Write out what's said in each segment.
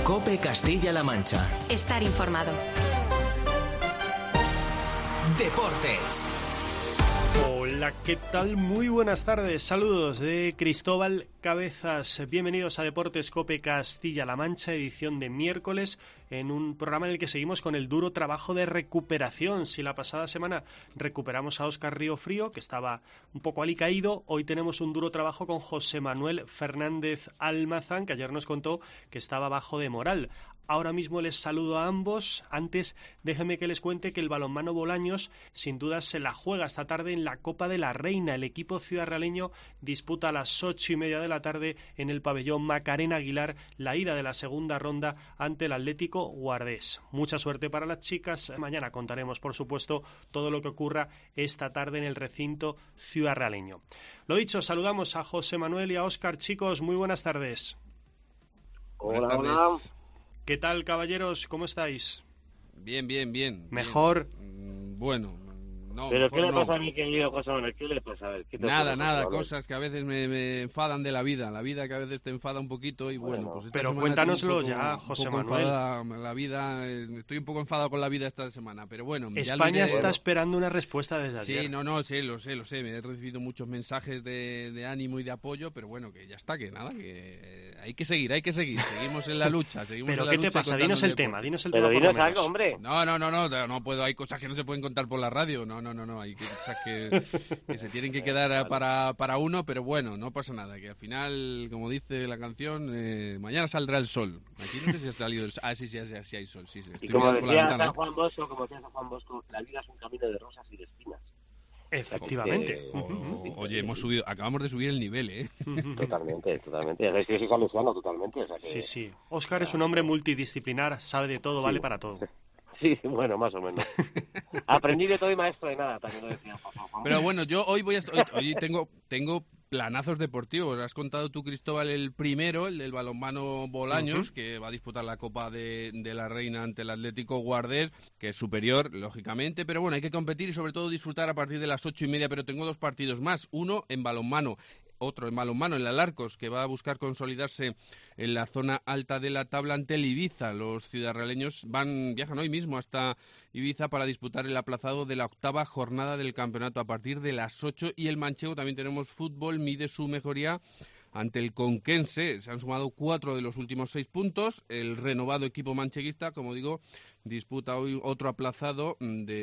COPE Castilla-La Mancha. Estar informado. Deportes. Hola, ¿qué tal? Muy buenas tardes. Saludos de Cristóbal Cabezas. Bienvenidos a Deportes COPE Castilla-La Mancha, edición de miércoles, en un programa en el que seguimos con el duro trabajo de recuperación. Si la pasada semana recuperamos a Óscar Riofrío, que estaba un poco alicaído, hoy tenemos un duro trabajo con José Manuel Fernández Almazán, que ayer nos contó que estaba bajo de moral. Ahora mismo les saludo a ambos. Antes, déjenme que les cuente que el balonmano Bolaños sin duda se la juega esta tarde en la Copa de la Reina. El equipo ciudadrealeño disputa a las 8:30 de la tarde en el pabellón Macarena Aguilar la ida de la segunda ronda ante el Atlético Guardés. Mucha suerte para las chicas. Mañana contaremos, por supuesto, todo lo que ocurra esta tarde en el recinto ciudadrealeño. Lo dicho, saludamos a José Manuel y a Óscar. Chicos, muy buenas tardes. Hola, hola. ¿Qué tal, caballeros? ¿Cómo estáis? Bien. ¿Mejor? Bueno, no. ¿Pero qué le pasa no. a mi querido José Manuel? ¿Qué le pasa? A ver, ¿qué te Nada, pasa, cosas que a veces me enfadan de la vida que a veces te enfada un poquito y bueno, pues esta pero semana cuéntanoslo estoy ya, un José poco Manuel. La vida, estoy un poco enfadado con la vida esta semana, pero bueno. España está esperando una respuesta desde ayer. Sí, lo sé, me he recibido muchos mensajes de ánimo y de apoyo, pero bueno, que ya está, que nada, que hay que seguir, seguimos en la lucha. ¿Pero qué te pasa? Dinos el tema, Pero dinos algo, hombre. No puedo, hay cosas que no se pueden contar por la radio, no, hay cosas que se tienen que quedar para uno, pero bueno, no pasa nada, que al final, como dice la canción, mañana saldrá el sol. Aquí no sé si ha salido el sol. Sí hay sol, sí. Y como decía San Juan Bosco, la vida es un camino de rosas y de espinas. Efectivamente. Oye, acabamos de subir el nivel, ¿eh? Totalmente. Es que soy salesiano totalmente. O sea que... Sí. Óscar es un hombre multidisciplinar, sabe de todo, vale para todo. Sí, bueno, más o menos. Aprendí de todo y maestro de nada, también lo decía. Pero bueno, yo hoy tengo planazos deportivos. Has contado tú, Cristóbal, el primero, el del balonmano Bolaños, que va a disputar la Copa de la Reina ante el Atlético Guardés, que es superior, lógicamente, pero bueno, hay que competir y sobre todo disfrutar a partir de las 8:30, pero tengo dos partidos más, uno en balonmano, otro en balonmano, en el Alarcos, que va a buscar consolidarse en la zona alta de la tabla ante el Ibiza. Los ciudadrealeños viajan hoy mismo hasta Ibiza para disputar el aplazado de la 8ª jornada del campeonato a partir de las 8, y el manchego también tenemos fútbol, mide su mejoría ante el Conquense. Se han sumado 4 de los últimos 6 puntos. El renovado equipo mancheguista, como digo, disputa hoy otro aplazado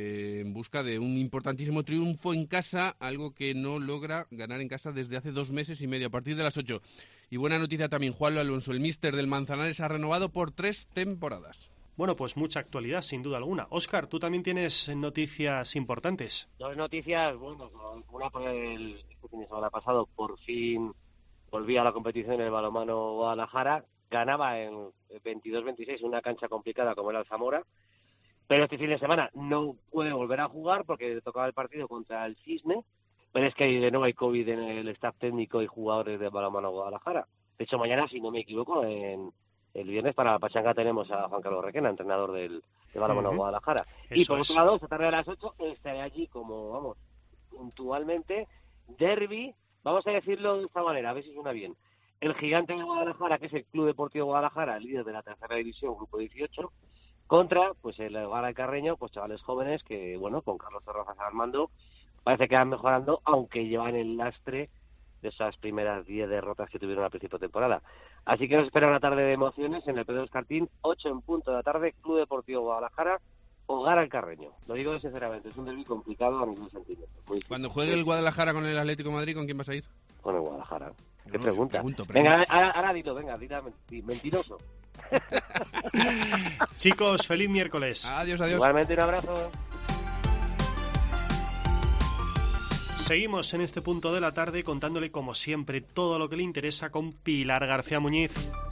en busca de un importantísimo triunfo en casa, algo que no logra ganar en casa desde hace 2 meses y medio, a partir de las 8. Y buena noticia también, Juan Alonso, el míster del Manzanares, ha renovado por 3 temporadas. Bueno, pues mucha actualidad, sin duda alguna. Óscar, tú también tienes noticias importantes. 2 noticias, bueno, una por el fin de semana pasado, por fin volvía a la competición en el balonmano Guadalajara, ganaba en 22-26 una cancha complicada como era el Zamora, pero este fin de semana no puede volver a jugar porque tocaba el partido contra el Cisne, pero es que de nuevo hay COVID en el staff técnico y jugadores del balonmano Guadalajara. De hecho, mañana, si no me equivoco, el viernes para la pachanga tenemos a Juan Carlos Requena, entrenador del balonmano Guadalajara. Y por otro lado, esta tarde a las 8 estaré allí como, puntualmente, derbi. Vamos a decirlo de esta manera, a ver si suena bien. El Gigante de Guadalajara, que es el Club Deportivo Guadalajara, líder de la tercera división, grupo 18, contra pues el Hogar Alcarreño, pues chavales jóvenes que, bueno, con Carlos Terrazas al mando, parece que van mejorando, aunque llevan el lastre de esas primeras 10 derrotas que tuvieron al principio de temporada. Así que nos espera una tarde de emociones en el Pedro Escartín, 8 en punto de la tarde, Club Deportivo Guadalajara, Hogar Alcarreño. Lo digo sinceramente, es un derbi complicado a ningún sentido. Cuando juegue el Guadalajara con el Atlético de Madrid, ¿con quién vas a ir? Con el Guadalajara. ¿Qué pregunta? Pregunto. Venga, ahora dilo, mentiroso. Chicos, feliz miércoles. Adiós. Igualmente, un abrazo. Seguimos en este punto de la tarde contándole, como siempre, todo lo que le interesa con Pilar García Muñiz.